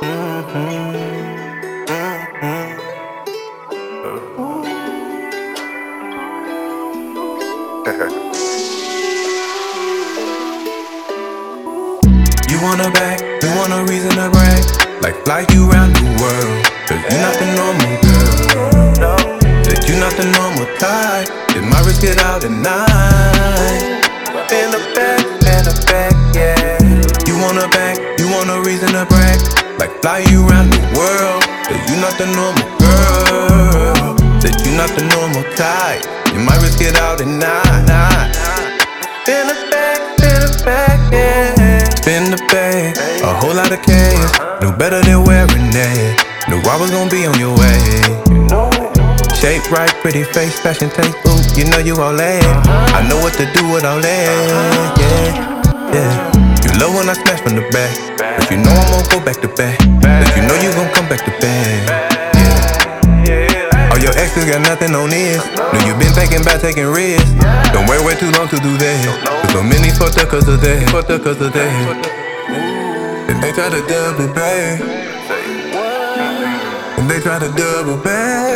You want a bag, you want a reason to brag, like fly you around the world. Cause you not the normal girl, that you not the normal type. It might risk it out at night. In the back, yeah. You want a bag, you want a reason to brag, like fly you around the world. That you not the normal girl, that you not the normal type. You might risk it out at night. In the back, yeah. Spin the bag, a whole lot of cash. No better than wearing that. No robbers gon' be on your way. Shape right, pretty face, fashion taste, ooh, you know you all that. I know what to do with all that, yeah. You love when I smash from the back, but you know I'm gon' go back to back. But you know you gon' come back to back, yeah. All your exes got nothing on this. Know you been thinking about taking risks. Don't wait way too long to do that. Cause so many fucked up cause of that. And they try to double back. And they try to double back.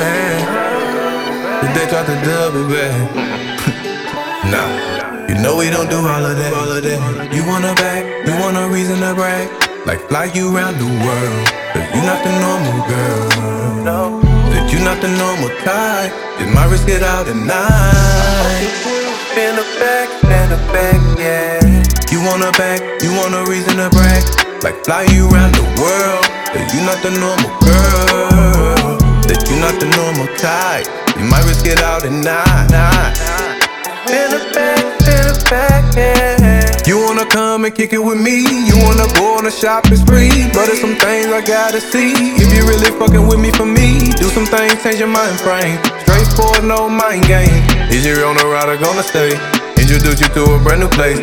And they try to double back. Nah, you know we don't do all of that. You want a bag, you want a reason to brag, like fly you around the world. Cause you not the normal girl, that you not the normal type. It might risk it out at night. In the back, yeah. You want a bag, you want a reason to brag, like fly you around the world. That you not the normal girl, that you not the normal type. You might risk it out at night. In the back, yeah. You wanna come and kick it with me, you wanna go on a shopping spree, but there's some things I gotta see. If you really fucking with me for me, do some things, change your mind frame. Straightforward, no mind game. Is you on the ride or gonna stay? Introduce you to a brand new place.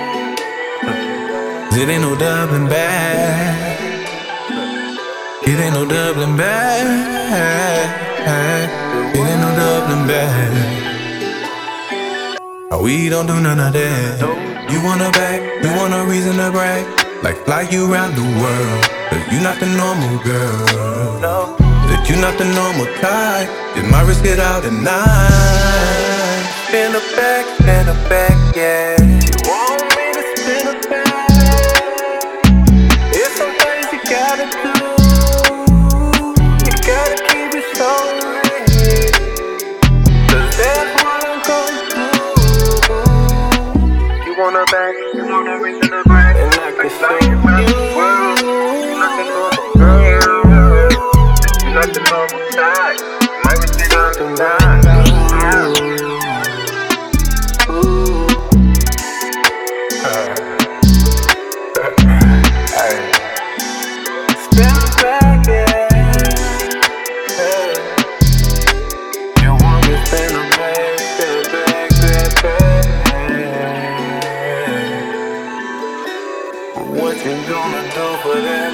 It ain't no doubling back. It ain't no doubling back. It ain't no doubling back. We don't do none of that. You want a bag, you want a reason to brag, like fly you around the world. Cause you not the normal girl, that you not the normal type. It might risk it out at night. In the back, yeah. You want me to spin the back? It's some things you gotta do. You gotta keep it so real. Cause that's what I'm gonna do. You want a bag, you want a reason to brag, and I can show you around the world. You not the normal girl, you not the normal type. Might risk it out tonight. What you gonna do for that,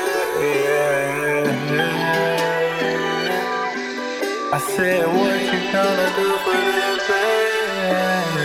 baby? I said, what you gonna do for that, baby?